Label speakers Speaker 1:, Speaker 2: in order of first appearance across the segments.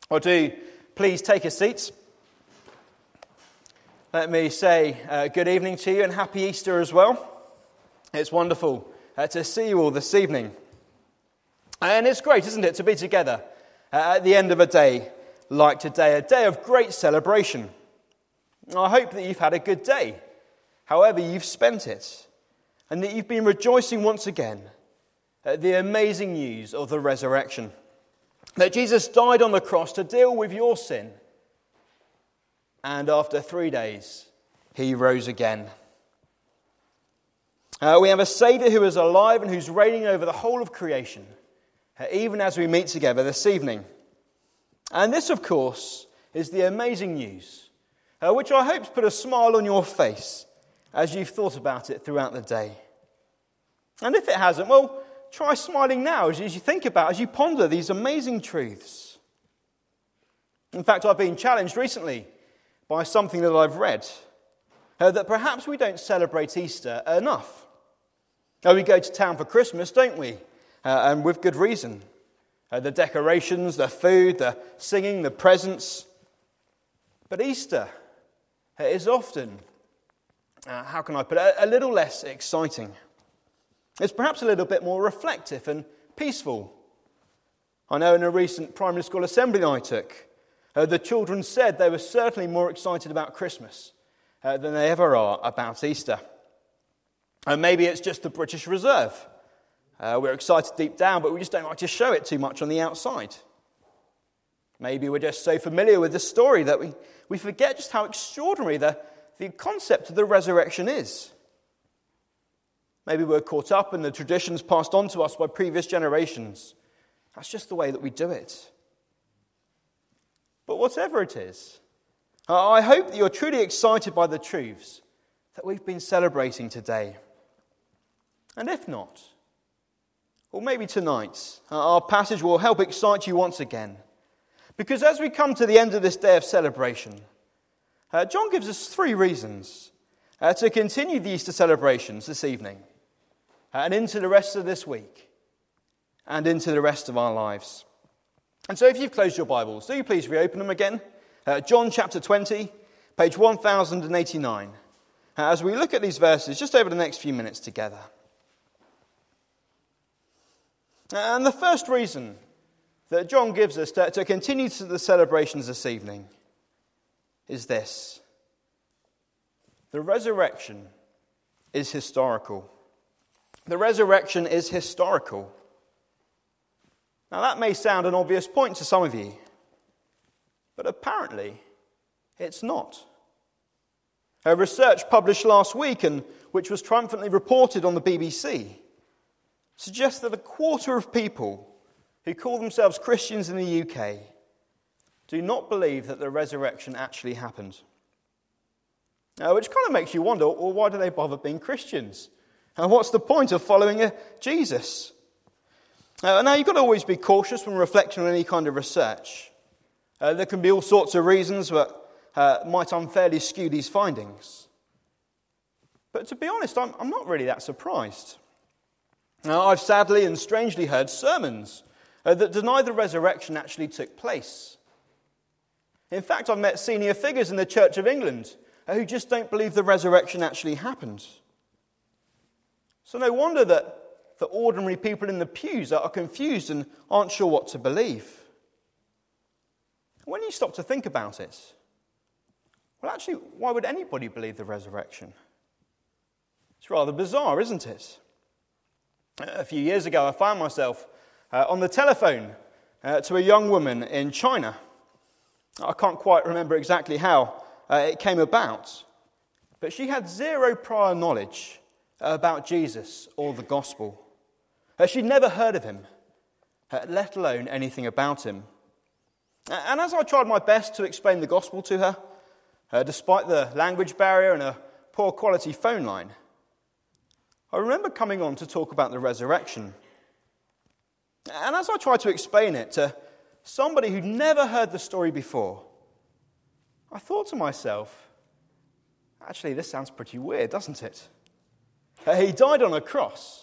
Speaker 1: Well, do please take a seat. Let me say good evening to you and happy Easter as well. It's wonderful to see you all this evening. And it's great, isn't it, to be together at the end of a day like today, a day of great celebration. I hope that you've had a good day, however you've spent it, and that you've been rejoicing once again at the amazing news of the resurrection. That Jesus died on the cross to deal with your sin. And after 3 days, he rose again. We have a Saviour who is alive and who's reigning over the whole of creation, even as we meet together this evening. And this, of course, is the amazing news, which I hope has put a smile on your face as you've thought about it throughout the day. And if it hasn't, well, try smiling now as you think about, as you ponder these amazing truths. In fact, I've been challenged recently by something that I've read, that perhaps we don't celebrate Easter enough. We go to town for Christmas, don't we? And with good reason. The decorations, the food, the singing, the presents. But Easter is often, how can I put it, a little less exciting. It's perhaps a little bit more reflective and peaceful. I know in a recent primary school assembly I took, the children said they were certainly more excited about Christmas than they ever are about Easter. And maybe it's just the British Reserve. We're excited deep down, but we just don't like to show it too much on the outside. Maybe we're just so familiar with the story that we forget just how extraordinary the concept of the resurrection is. Maybe we're caught up in the traditions passed on to us by previous generations. That's just the way that we do it. But whatever it is, I hope that you're truly excited by the truths that we've been celebrating today. And if not, well, maybe tonight our passage will help excite you once again. Because as we come to the end of this day of celebration, John gives us 3 reasons to continue the Easter celebrations this evening and into the rest of this week and into the rest of our lives. And so if you've closed your Bibles, do you please reopen them again? John chapter 20, page 1089, as we look at these verses just over the next few minutes together. And the first reason that John gives us to continue to the celebrations this evening is this. The resurrection is historical. The resurrection is historical. Now that may sound an obvious point to some of you, but apparently it's not. A research published last week, and which was triumphantly reported on the BBC, suggests that 1/4 of people who call themselves Christians in the UK do not believe that the resurrection actually happened. Which kind of makes you wonder, well, why do they bother being Christians? And what's the point of following Jesus? Now, you've got to always be cautious when reflecting on any kind of research. There can be all sorts of reasons that might unfairly skew these findings. But to be honest, I'm not really that surprised. Now, I've sadly and strangely heard sermons that deny the resurrection actually took place. In fact, I've met senior figures in the Church of England who just don't believe the resurrection actually happened. So no wonder that the ordinary people in the pews are confused and aren't sure what to believe. When you stop to think about it, well, actually, why would anybody believe the resurrection? It's rather bizarre, isn't it? A few years ago, I found myself on the telephone to a young woman in China. I can't quite remember exactly how it came about, but she had 0 prior knowledge about Jesus or the gospel. She'd never heard of him, let alone anything about him. And as I tried my best to explain the gospel to her, despite the language barrier and a poor quality phone line, I remember coming on to talk about the resurrection. And as I tried to explain it to somebody who'd never heard the story before, I thought to myself, actually, this sounds pretty weird, doesn't it? He died on a cross.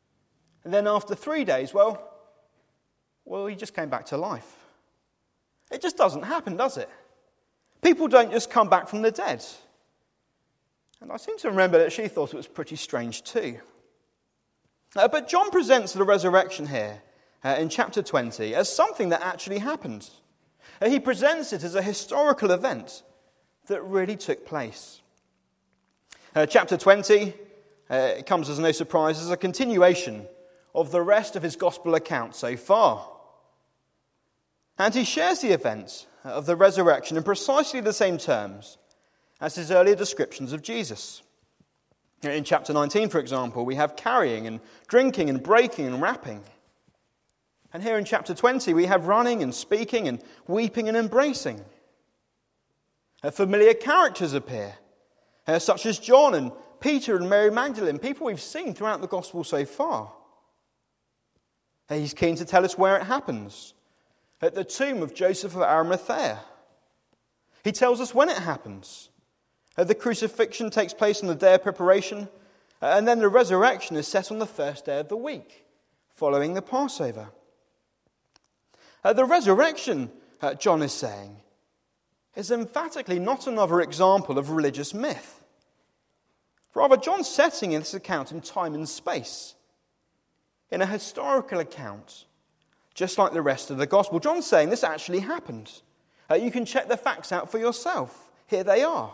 Speaker 1: And then after 3 days, well, he just came back to life. It just doesn't happen, does it? People don't just come back from the dead. And I seem to remember that she thought it was pretty strange too. But John presents the resurrection here in chapter 20 as something that actually happened. He presents it as a historical event that really took place. Chapter 20, it comes as no surprise, is a continuation of the rest of his gospel account so far. And he shares the events of the resurrection in precisely the same terms as his earlier descriptions of Jesus. In chapter 19, for example, we have carrying and drinking and breaking and wrapping. And here in chapter 20, we have running and speaking and weeping and embracing. Familiar characters appear, such as John and Peter and Mary Magdalene, people we've seen throughout the gospel so far. He's keen to tell us where it happens, at the tomb of Joseph of Arimathea. He tells us when it happens. The crucifixion takes place on the day of preparation, and then the resurrection is set on the first day of the week, following the Passover. The resurrection, John is saying, is emphatically not another example of religious myth. Rather, John's setting in this account in time and space, in a historical account, just like the rest of the gospel. John's saying this actually happened. You can check the facts out for yourself. Here they are.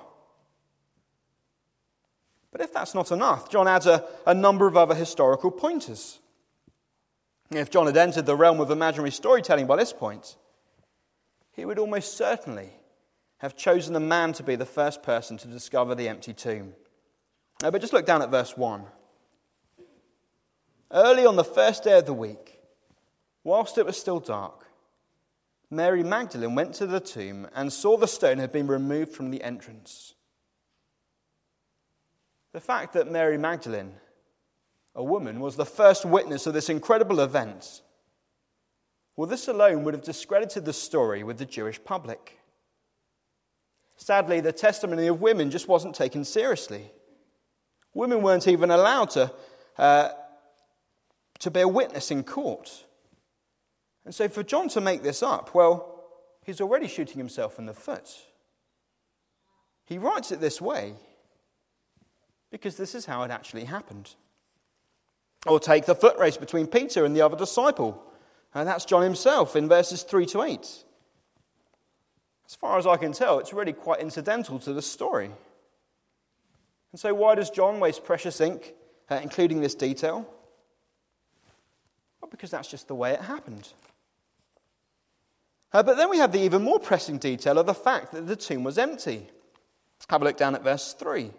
Speaker 1: But if that's not enough, John adds a number of other historical pointers. If John had entered the realm of imaginary storytelling by this point, he would almost certainly have chosen a man to be the first person to discover the empty tomb. But just look down at verse 1. Early on the first day of the week, whilst it was still dark, Mary Magdalene went to the tomb and saw the stone had been removed from the entrance. The fact that Mary Magdalene, a woman, was the first witness of this incredible event, well, this alone would have discredited the story with the Jewish public. Sadly, the testimony of women just wasn't taken seriously. Women weren't even allowed to bear witness in court. And so for John to make this up, well, he's already shooting himself in the foot. He writes it this way because this is how it actually happened. Or take the foot race between Peter and the other disciple. And that's John himself in verses 3 to 8. As far as I can tell, it's really quite incidental to the story. And so why does John waste precious ink including this detail? Well, because that's just the way it happened. But then we have the even more pressing detail of the fact that the tomb was empty. Have a look down at verse 3.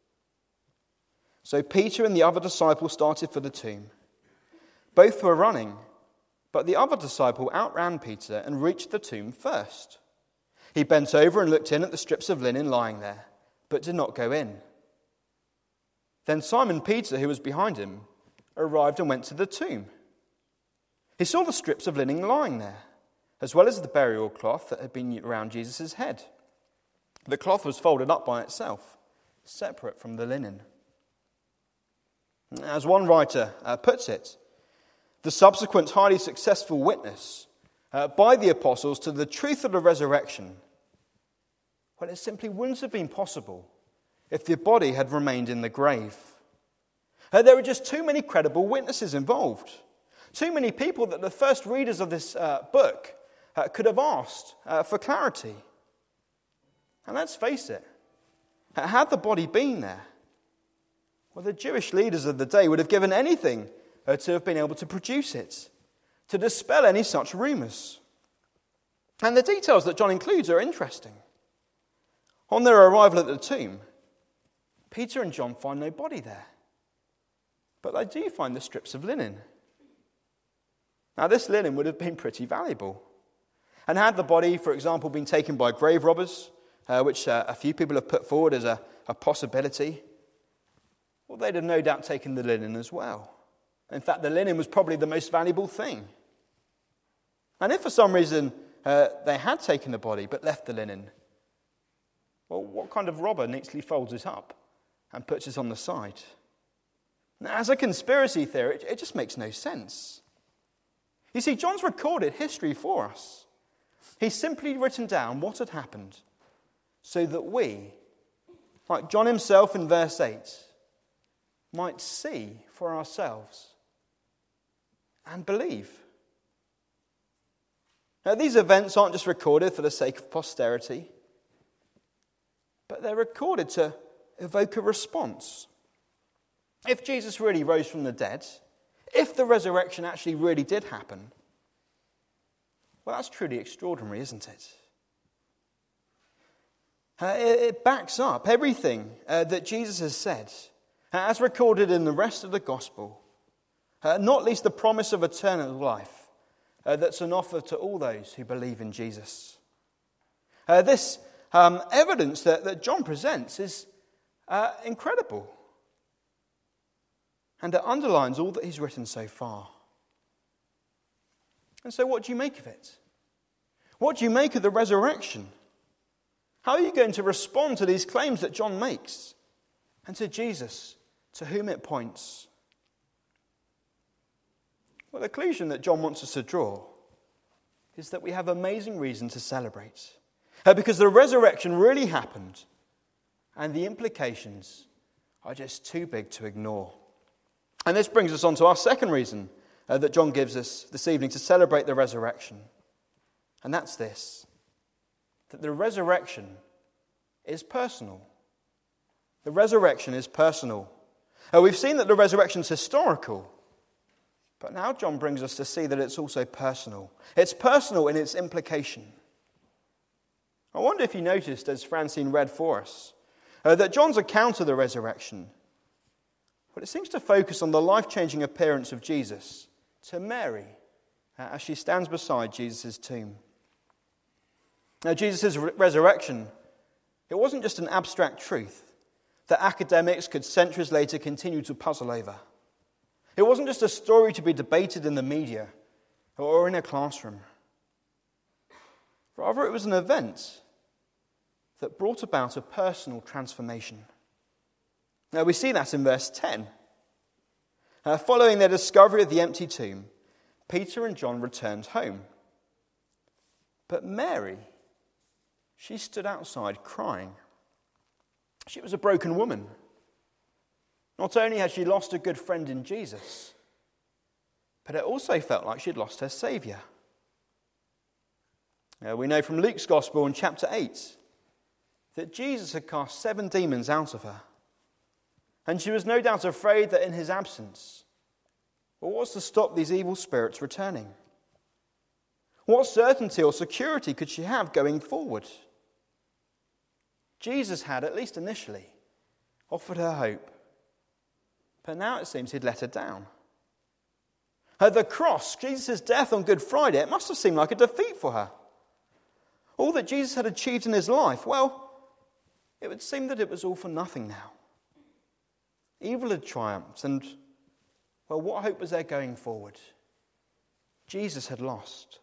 Speaker 1: So Peter and the other disciple started for the tomb. Both were running, but the other disciple outran Peter and reached the tomb first. He bent over and looked in at the strips of linen lying there, but did not go in. Then Simon Peter, who was behind him, arrived and went to the tomb. He saw the strips of linen lying there, as well as the burial cloth that had been around Jesus' head. The cloth was folded up by itself, separate from the linen. As one writer puts it, the subsequent highly successful witness by the apostles to the truth of the resurrection, well, it simply wouldn't have been possible if the body had remained in the grave. There were just too many credible witnesses involved. Too many people that the first readers of this book could have asked for clarity. And let's face it, had the body been there, well, the Jewish leaders of the day would have given anything to have been able to produce it, to dispel any such rumours. And the details that John includes are interesting. On their arrival at the tomb, Peter and John find no body there, but they do find the strips of linen. Now, this linen would have been pretty valuable. And had the body, for example, been taken by grave robbers, which a few people have put forward as a possibility, well, they'd have no doubt taken the linen as well. In fact, the linen was probably the most valuable thing. And if for some reason they had taken the body but left the linen, well, what kind of robber neatly folds it up and puts it on the side? Now, as a conspiracy theory, it just makes no sense. You see, John's recorded history for us. He's simply written down what had happened so that we, like John himself in verse 8, might see for ourselves and believe. Now, these events aren't just recorded for the sake of posterity, but they're recorded to evoke a response. If Jesus really rose from the dead, if the resurrection actually really did happen, well, that's truly extraordinary, isn't it? It backs up everything that Jesus has said, as recorded in the rest of the gospel, not least the promise of eternal life that's an offer to all those who believe in Jesus. This evidence that John presents is incredible, and it underlines all that he's written so far. And so what do you make of it? What do you make of the resurrection? How are you going to respond to these claims that John makes and to Jesus, to whom it points? Well, the conclusion that John wants us to draw is that we have amazing reason to celebrate. Because the resurrection really happened, and the implications are just too big to ignore. And this brings us on to our second reason that John gives us this evening to celebrate the resurrection. And that's this, that the resurrection is personal. The resurrection is personal. We've seen that the resurrection is historical, but now John brings us to see that it's also personal. It's personal in its implication. I wonder if you noticed, as Francine read for us, that John's account of the resurrection, well, it seems to focus on the life-changing appearance of Jesus to Mary as she stands beside Jesus' tomb. Now, Jesus' resurrection, it wasn't just an abstract truth that academics could centuries later continue to puzzle over. It wasn't just a story to be debated in the media or in a classroom. Rather, it was an event that brought about a personal transformation. Now, we see that in verse 10. Following their discovery of the empty tomb, Peter and John returned home. But Mary, she stood outside crying. She was a broken woman. Not only had she lost a good friend in Jesus, but it also felt like she'd lost her Saviour. We know from Luke's Gospel in chapter 8 that Jesus had cast 7 demons out of her. And she was no doubt afraid that in his absence, well, what's to stop these evil spirits returning? What certainty or security could she have going forward? Jesus had, at least initially, offered her hope. But now it seems he'd let her down. At the cross, Jesus' death on Good Friday, it must have seemed like a defeat for her. All that Jesus had achieved in his life, well, it would seem that it was all for nothing now. Evil had triumphed, and, well, what hope was there going forward? Jesus had lost.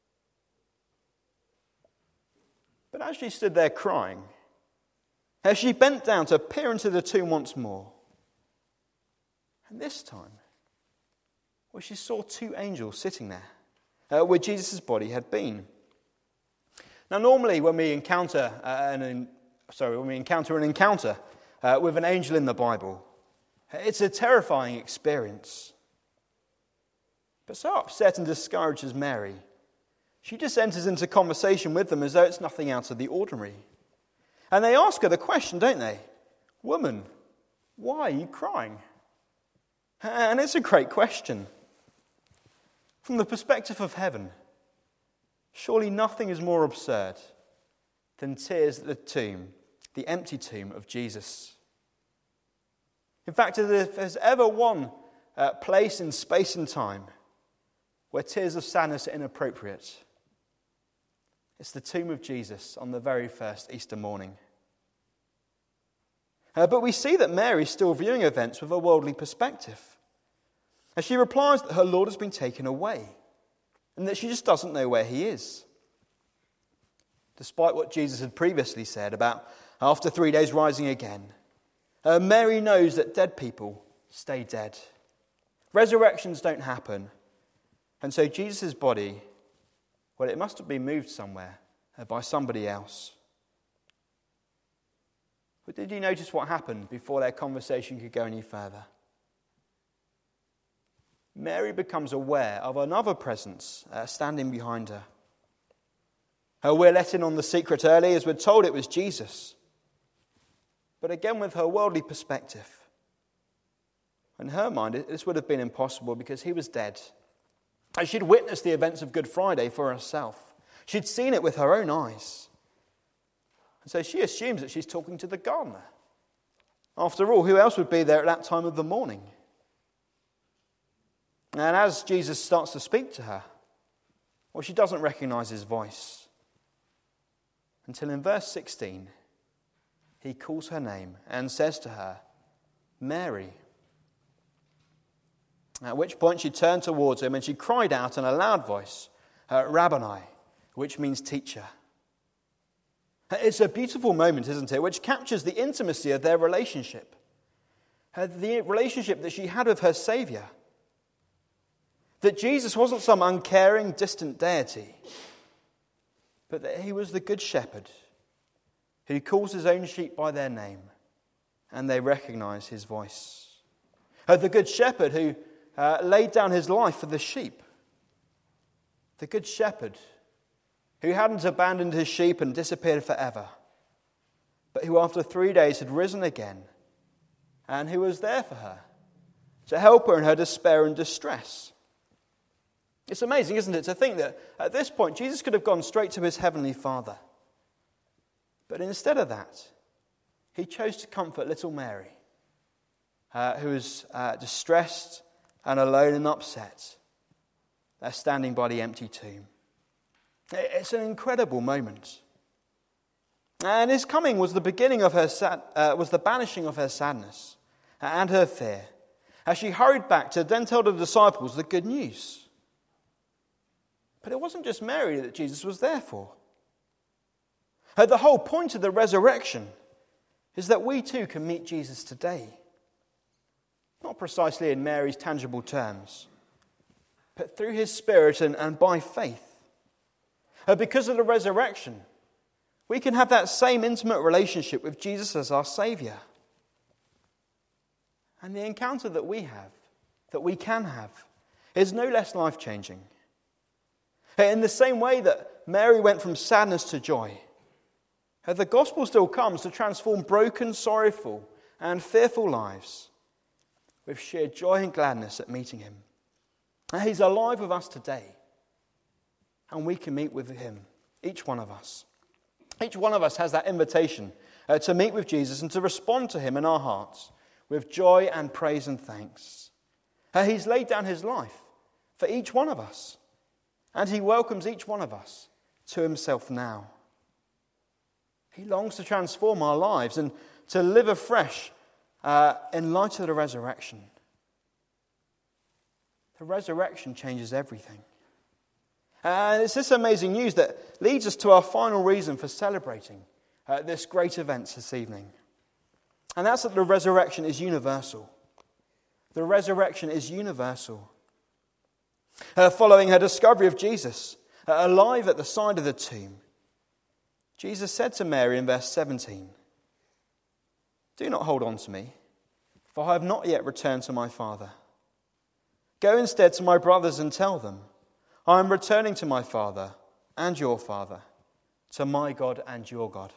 Speaker 1: But as she stood there crying, as she bent down to peer into the tomb once more, and this time, well, she saw 2 angels sitting there, where Jesus' body had been. Now, normally when we encounter an encounter with an angel in the Bible, it's a terrifying experience. But so upset and discouraged as Mary, she just enters into conversation with them as though it's nothing out of the ordinary. And they ask her the question, don't they? Woman, why are you crying? And it's a great question. From the perspective of heaven, surely nothing is more absurd than tears at the tomb, the empty tomb of Jesus. In fact, if there's ever one place in space and time where tears of sadness are inappropriate, it's the tomb of Jesus on the very first Easter morning. But we see that Mary's still viewing events with a worldly perspective, as she replies that her Lord has been taken away and that she just doesn't know where he is. Despite what Jesus had previously said about after 3 days rising again, Mary knows that dead people stay dead. Resurrections don't happen. And so Jesus' body, well, it must have been moved somewhere by somebody else. But did you notice what happened before their conversation could go any further? Mary becomes aware of another presence standing behind her. We're let in on the secret early as we're told it was Jesus. But again, with her worldly perspective, in her mind, this would have been impossible because he was dead. And she'd witnessed the events of Good Friday for herself. She'd seen it with her own eyes. And so she assumes that she's talking to the gardener. After all, who else would be there at that time of the morning? And as Jesus starts to speak to her, well, she doesn't recognize his voice. Until in verse 16, he calls her name and says to her, Mary. At which point she turned towards him and she cried out in a loud voice, Rabboni, which means teacher. It's a beautiful moment, isn't it, which captures the intimacy of their relationship. The relationship that she had with her Saviour. That Jesus wasn't some uncaring, distant deity, but that he was the good shepherd who calls his own sheep by their name, and they recognize his voice. The good shepherd who laid down his life for the sheep. The good shepherd who hadn't abandoned his sheep and disappeared forever, but who after 3 days had risen again, and who was there for her, to help her in her despair and distress. It's amazing, isn't it, to think that at this point Jesus could have gone straight to his heavenly Father. But instead of that, he chose to comfort little Mary, who was distressed and alone and upset, standing by the empty tomb. It's an incredible moment. And his coming was the beginning of was the banishing of her sadness and her fear, as she hurried back to then tell the disciples the good news. But it wasn't just Mary that Jesus was there for. The whole point of the resurrection is that we too can meet Jesus today. Not precisely in Mary's tangible terms, but through his Spirit and by faith. Because of the resurrection, we can have that same intimate relationship with Jesus as our Saviour. And the encounter that we can have, is no less life-changing. In the same way that Mary went from sadness to joy, the gospel still comes to transform broken, sorrowful, and fearful lives with sheer joy and gladness at meeting him. He's alive with us today, and we can meet with him, each one of us. Each one of us has that invitation to meet with Jesus and to respond to him in our hearts with joy and praise and thanks. He's laid down his life for each one of us, and he welcomes each one of us to himself now. He longs to transform our lives and to live afresh in light of the resurrection. The resurrection changes everything. And it's this amazing news that leads us to our final reason for celebrating this great event this evening. And that's that the resurrection is universal. The resurrection is universal. Following her discovery of Jesus, alive at the side of the tomb, Jesus said to Mary in verse 17, "Do not hold on to me, for I have not yet returned to my Father. Go instead to my brothers and tell them, I am returning to my Father and your Father, to my God and your God."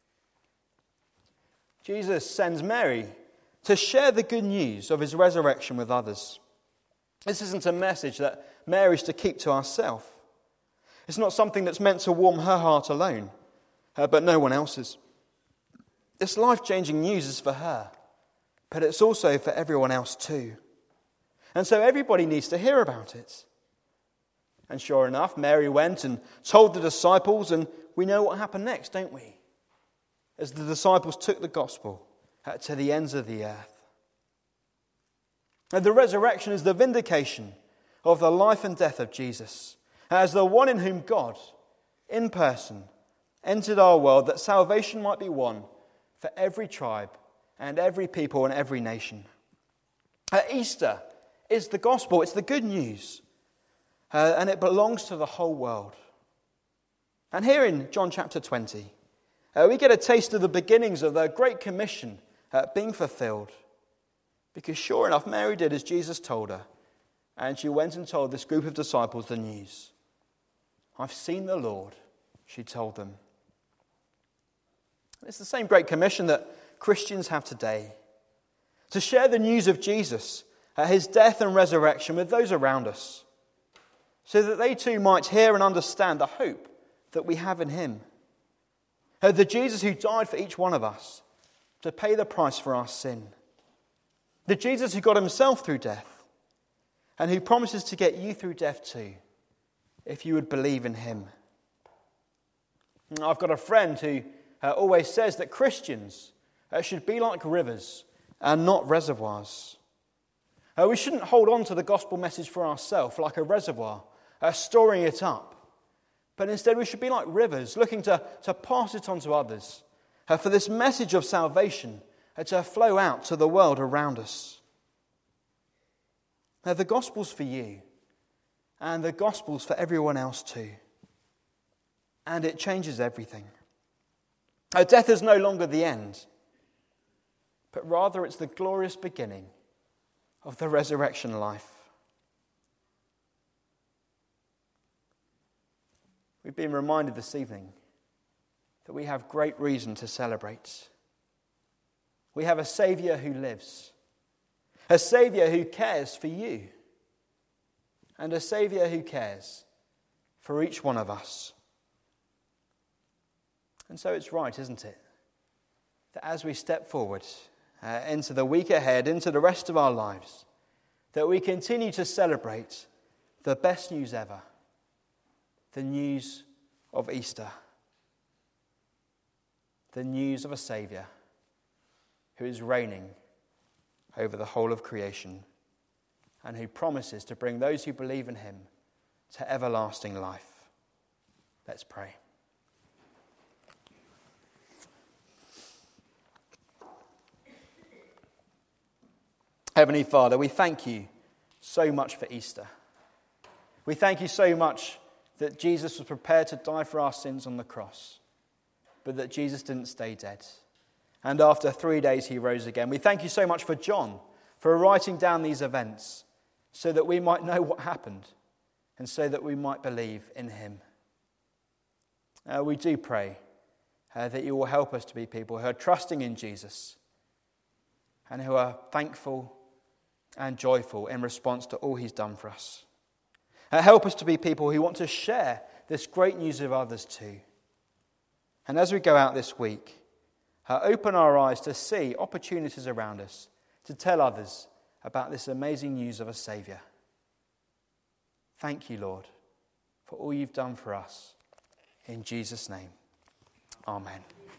Speaker 1: Jesus sends Mary to share the good news of his resurrection with others. This isn't a message that Mary's to keep to herself. It's not something that's meant to warm her heart alone, but no one else's. This life-changing news is for her, but it's also for everyone else too. And so everybody needs to hear about it. And sure enough, Mary went and told the disciples, and we know what happened next, don't we? As the disciples took the gospel to the ends of the earth. And the resurrection is the vindication of the life and death of Jesus, as the one in whom God, in person, entered our world that salvation might be won for every tribe and every people and every nation. Easter is the gospel, it's the good news. And it belongs to the whole world. And here in John chapter 20, we get a taste of the beginnings of the Great Commission being fulfilled. Because sure enough, Mary did as Jesus told her, and she went and told this group of disciples the news. "I've seen the Lord," she told them. It's the same Great Commission that Christians have today, to share the news of Jesus, his death and resurrection with those around us, so that they too might hear and understand the hope that we have in him. The Jesus who died for each one of us to pay the price for our sin. The Jesus who got himself through death and who promises to get you through death too, if you would believe in him. I've got a friend who always says that Christians should be like rivers and not reservoirs. We shouldn't hold on to the gospel message for ourselves like a reservoir, storing it up. But instead we should be like rivers, looking to pass it on to others, for this message of salvation to flow out to the world around us. The gospel's for you, and the gospel's for everyone else too. And it changes everything. Death is no longer the end, but rather it's the glorious beginning of the resurrection life. We've been reminded this evening that we have great reason to celebrate. We have a Saviour who lives, a Saviour who cares for you, and a Saviour who cares for each one of us. And so it's right, isn't it, that as we step forward into the week ahead, into the rest of our lives, that we continue to celebrate the best news ever, the news of Easter, the news of a Saviour who is reigning over the whole of creation and who promises to bring those who believe in him to everlasting life. Let's pray. Heavenly Father, we thank you so much for Easter. We thank you so much that Jesus was prepared to die for our sins on the cross, but that Jesus didn't stay dead. And after 3 days he rose again. We thank you so much for John, for writing down these events so that we might know what happened and so that we might believe in him. We do pray that you will help us to be people who are trusting in Jesus and who are thankful and joyful in response to all he's done for us. Help us to be people who want to share this great news with others too. And as we go out this week, open our eyes to see opportunities around us to tell others about this amazing news of a Saviour. Thank you, Lord, for all you've done for us. In Jesus' name, amen.